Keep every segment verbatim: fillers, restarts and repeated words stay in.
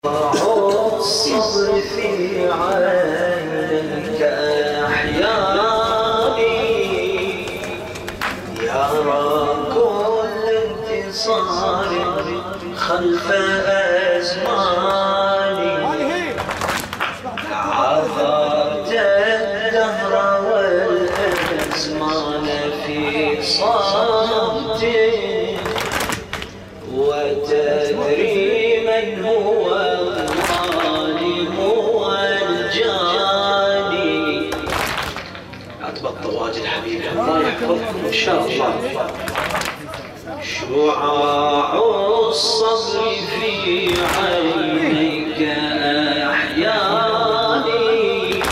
الصبر في عينيك أحياني يرى كل انتصار خلف أزماني عثرت الدهر والأزمان في صمت وتدري من هو الظالم والجاني. عتب الطواجن حبيبي الله يحفظكم ان شاء الله. شعاع الصبر في عينيك أحياني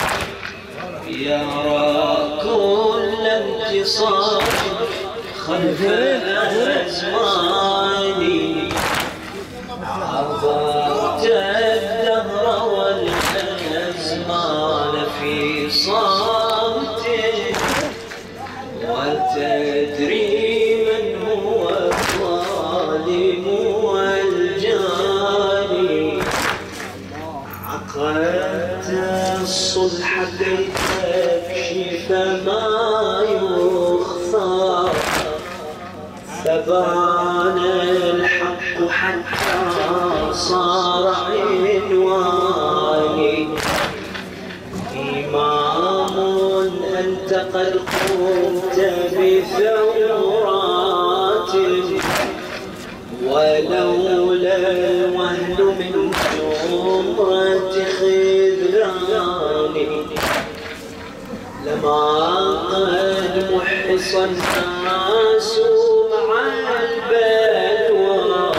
يرى كل انتصار خلف أزماني عبرت الدهر والأزمان في صمت وتدري من هو الظالم والجاني. عقدت الصلح كي تكشف ما يخفى فبان الحق حتى صار عنواني. إمام أنت قد قمت بثورات ولولا الوهن من جمرة خذلاني لما قد محص الناس مع البلوى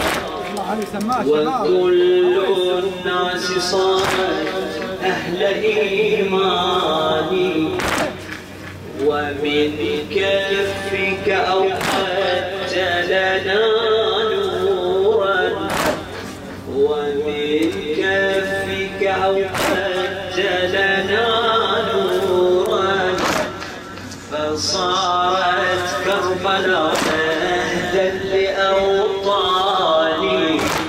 وكل الناس صارت أهل إيماني ومن كفك أوقدت لنا نورا ومن كفك أوقدت لنا نورا فصارت كربلاء مهدا لأوطاني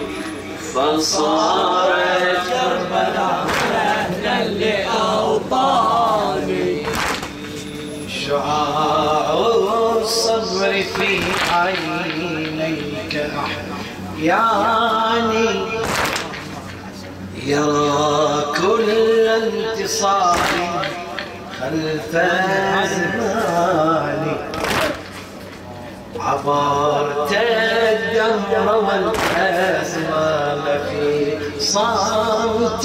فصارت كربلاء مهدا لأوطاني. شعاع الصبر في عينيك أحياني يرى كل انتصار خلف أزماني عبرت الدهر والأزمان في صمت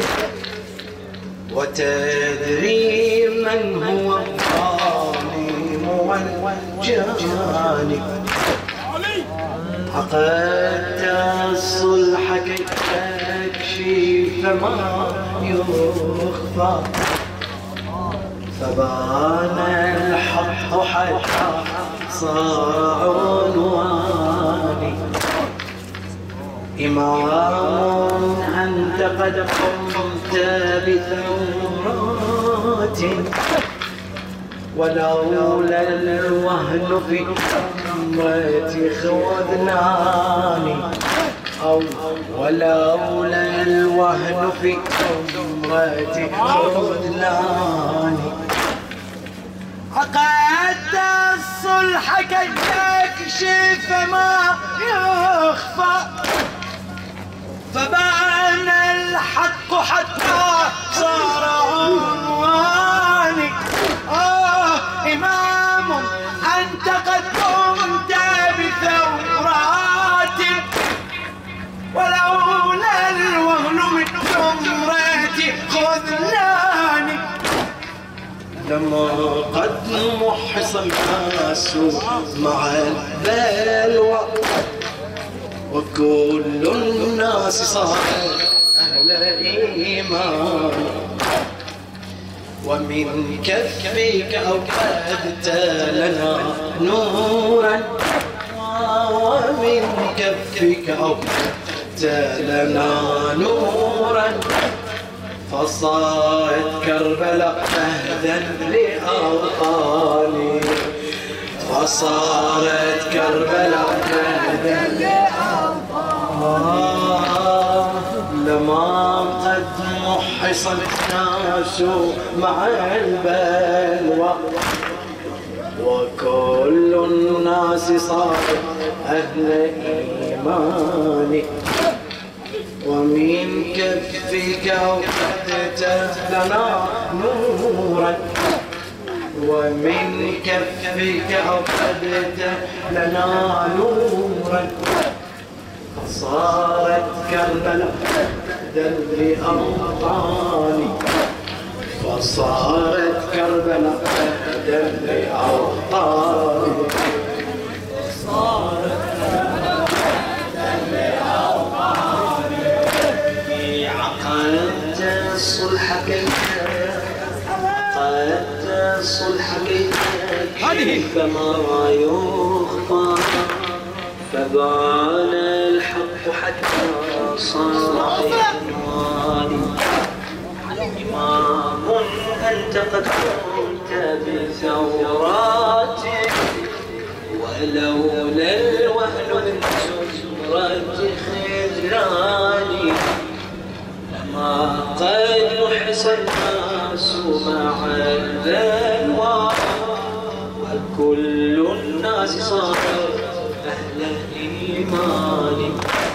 وتدري من هو الظالم والجاني. عقدت الصلح كي تكشف ما يخفى فبان الحق حتى صار عنواني. إمام أنت قد قمت بثورات ولولا الوهن في أمرة خذلاني أو ولولا الوهن في أمرة خذلاني. عقدت الصلح كي تكشف ما يخفى فبان الحق حتى صار عنواني. آه إمام أنت قد قمت بثورات ولولا الوهن من جمرة خذلاني لما قد محص الناس مع البلوى وكل الناس صارت أهل إيمان ومن كفك أوقدت لنا نورا ومن كفك أوقدت لنا نورا فصارت كربلاء مهدا لأوطاني فصارت كربلاء مهدا لأوطاني. لما قد محص الناس مع البلوى وكل الناس صار أهل إيمان ومن كفك أوقدت لنا نورا ومن كفك أوقدت لنا نورا فصارت كربلاء دل أوطاني فصارت كربلاء دل أوطاني فصارت عقدت الصلح كيف عقدت الصلح كيف فما يخفى فبان الحق حتى صار عنواني إمام أنت قد قمت بثوراتك ولولا الوهن من زمرة خذلاني لما قد نحس الناس مع البلوى وكل الناس صار أهل إيمان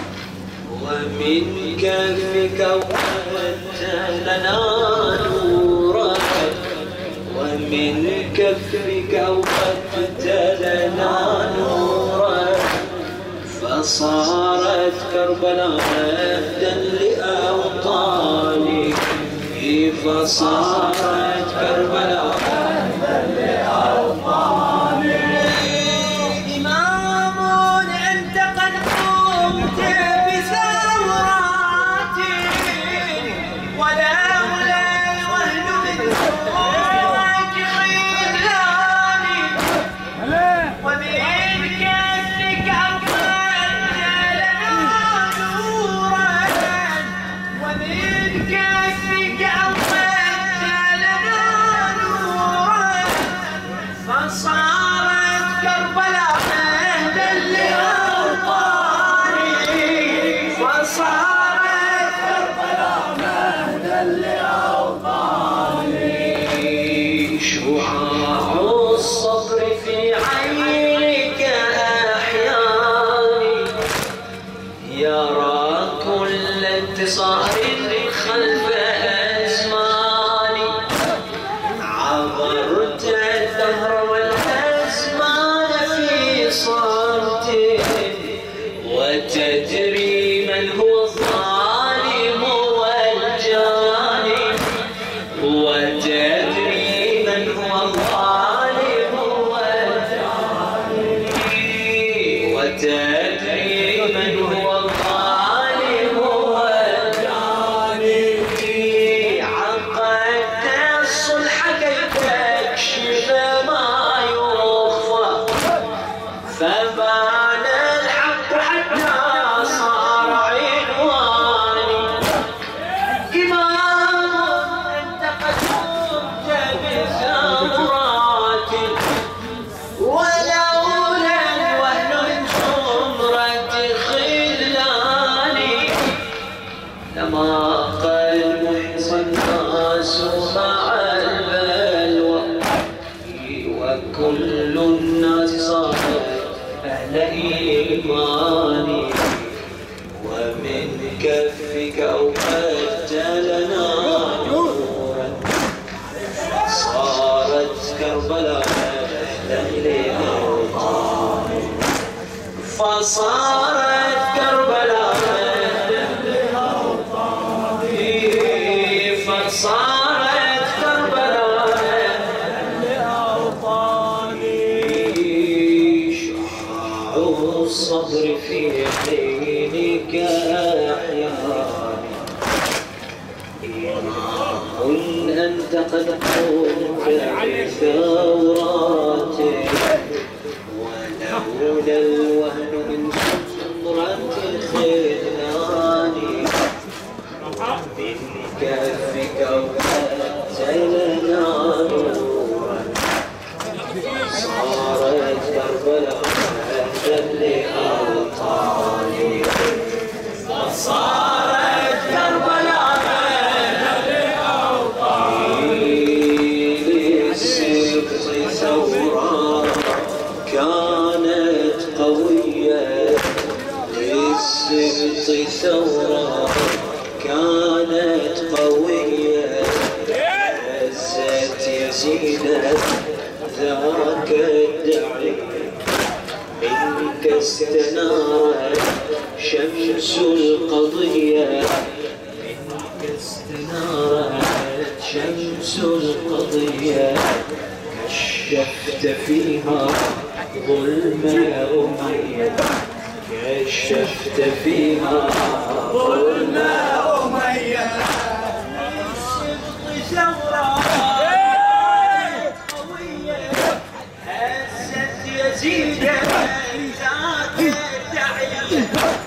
ومن كفك أوقدت لنا نورا ومن كفك أوقدت لنا نورا فصارت كربلاء مهدا لأوطاني فصارت كربلاء مهدا لأوطاني إمام أنت قد قمت بثوراتي ولولا الوهن من زورك خذلاني ومن كفك أوقدت لنا نورا ومن كفك أوقدت لنا نورا فصارت كربلاء مهدا لأوطاني فصارت كربلاء مهدا لأوطاني شعاع الصبر في عينك أحياني يرى كل انتصار خلف أزماني عبرت الدهر والأزمان في صمت وتدري من هو الظالم والجاني وتدري من هو الظالم والجاني وتدري من هو الظالم والجاني عقدت الصلح كي تكشف ما يخفى فبان الحق حتى صار عنواني إمام أنت قد قمت بثوراتك ولولا الوهن من زمرة خذلاني لما قد محص الناس مع البلوى وكل الناس صار أهل إيماني ومن كفك أوقدت لنا نورا صارت كربلاء مهدا لأوطاني فصارت كربلاء مهدا لأوطاني فصارت كربلاء مهدا لأوطاني شعاع الصبر في عينك أحياني إمام أنت قد قمت بثوراتك ولولا الوهن من زمرة خذلاني من كفك أوقدت لنا نورا صارت كربلاء مهدا لأوطاني فصارت كربلاء ذاك الداعي منك استنارت شمس القضية منك استنارت شمس القضية كشفت فيها ظلم أمية كشفت فيها ظلم أمية يزيد ذاك الداعي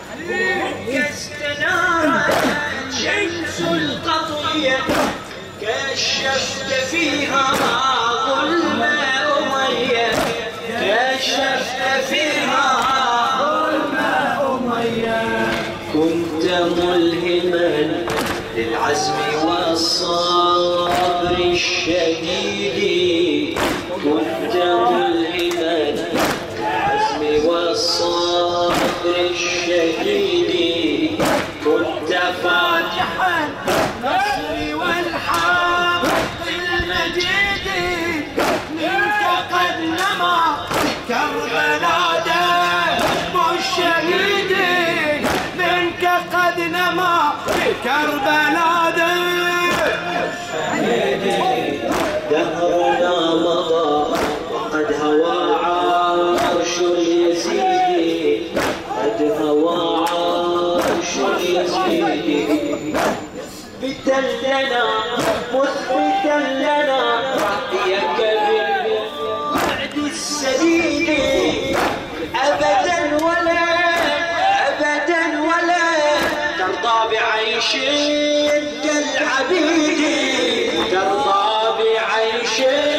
كاستنارت شمس القضية كشفت فيها ظلم أمية كشفت فيها ظلم أمية كنت ملهما للعزم والصبر الشديد كنت ملهما للعزم والصبر الشديد كنت فاتحا النصر والحق المجيد منك قد نما كربلاء دم الشهيد منك قد نما كربلاء دم الشهيد دهرنا مضى وقد هوى عرش يزيد قد هوى عرش يزيد مثبتا لنا مثبتا لنا رأيك بالوعد السديد أبدا ولا أبدا ولا ترضى بعيش كالعبيد ترضى بعيش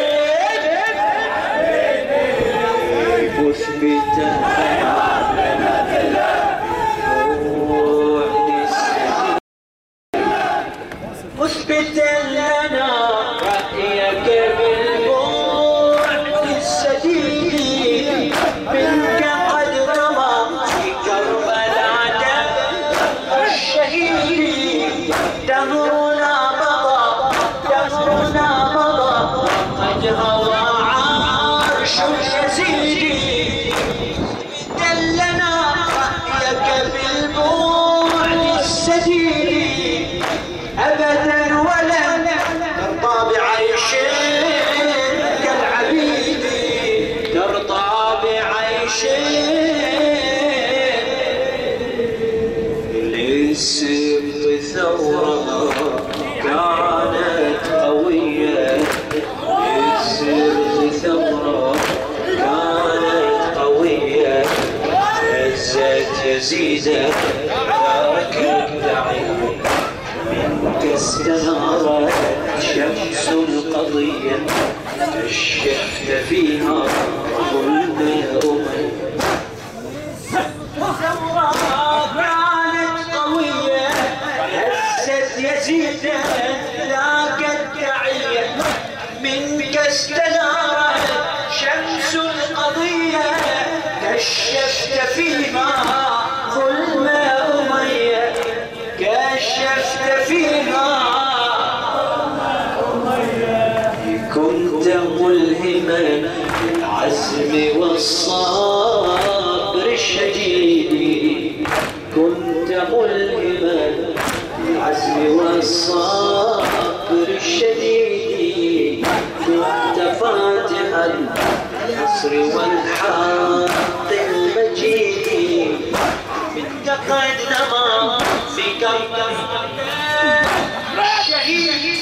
مثبتا مثبتا لنا رأيك بالبعد السديد منك قد رمى في كربلاء دم الشهيد دهرنا مضى دهرنا مضى قد هوى عرش يزيد مثبتا لنا رأيك بالبعد السديد أبدا ولا ترضى بعيش كالعبيد ترضى بعيش للسبط ثورة كانت قوية للسبط ثورة كانت قوية هزت يزيد ذاك الداعي منك استنارت شمس القضية كشفت فيها ظلم أمية كانت قوية هزت يزيد ذاك الداعي منك استنارت شمس القضية كشفت فيها ظلم أمية كشفت فيها كنت ملهما العزم والصبر الشديد كنت ملهما العزم والصبر الشديد كنت فاتحا النصر والحق المجيد منك قد نما في كربلاء الشهيد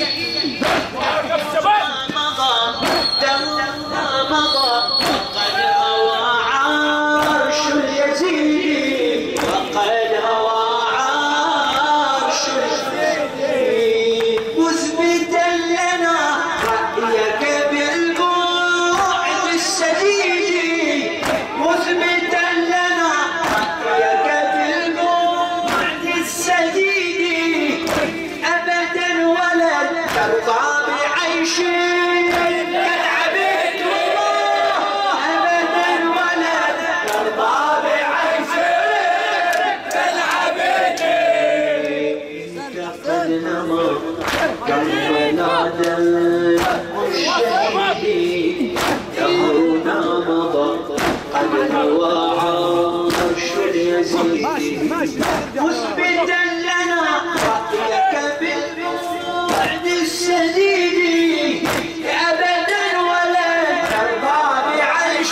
مضى دمنا مضى وقد هوى عرش يزيد وقد هوى عرش يزيد مثبتا لنا رأيك بالبعد السديد مثبتا لنا رأيك بالبعد السديد أبدا ولا ترضى بعيش كالعبيد أبدا ولا ترضى بعيش كالعبيد قد نما كربلاء دم الشهيد وعرش اليزيد مثبتا لنا رأيك بالبعد السديد أبدا ولا ترضى بعيش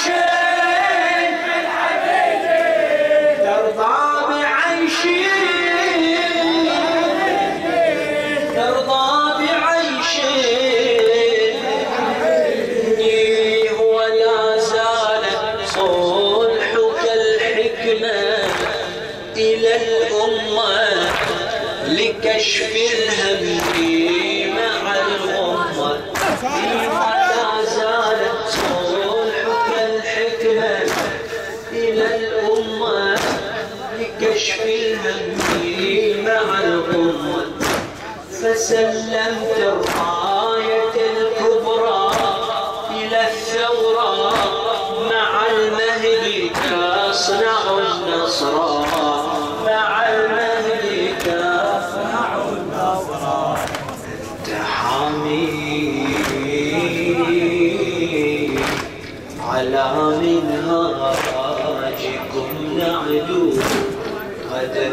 ترضى بعيش ترضى بعيش ولا زال صلحك الحكمة إلى الأمة لكشف الهم مع الغمة ولا زالت صلحك الحكمة إلى الأمة لكشف الهم مع الغمة فسلمت الراية الكبرى إلى الثورة مع المهدي تصنع النصر مع المهدي تصنع النصر أنت حامي على منهاجكم نعدو غدا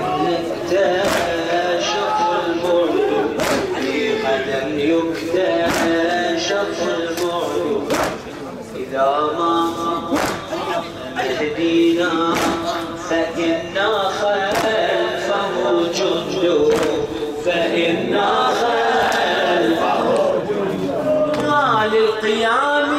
نكتشف البعد غدا يكتشف البعد إذا ما اهدينا فإنا خلفه جند فإنا خلفه جند ما للقيام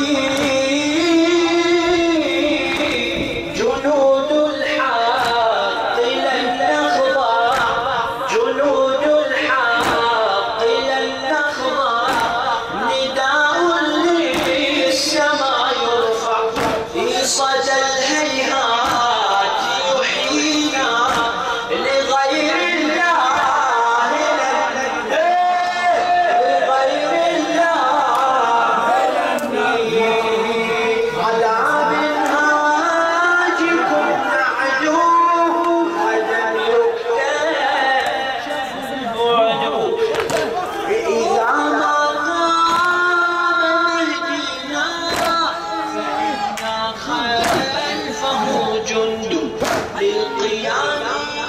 جنود الحق لن نخضع جنود الحق لن نخضع نداء للسماء يرفع في صدى الهيهات يحيينا لغير الله لغير الله على منهاجكم نعدو غدا يكتشف البعد إذا ما قام مهدينا فإنا خلفه جند للقيام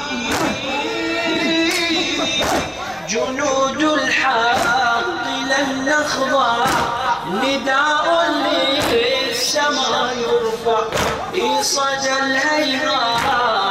جنود الحق لن نخضع نداء للسماء يرفع في صدى الهيهات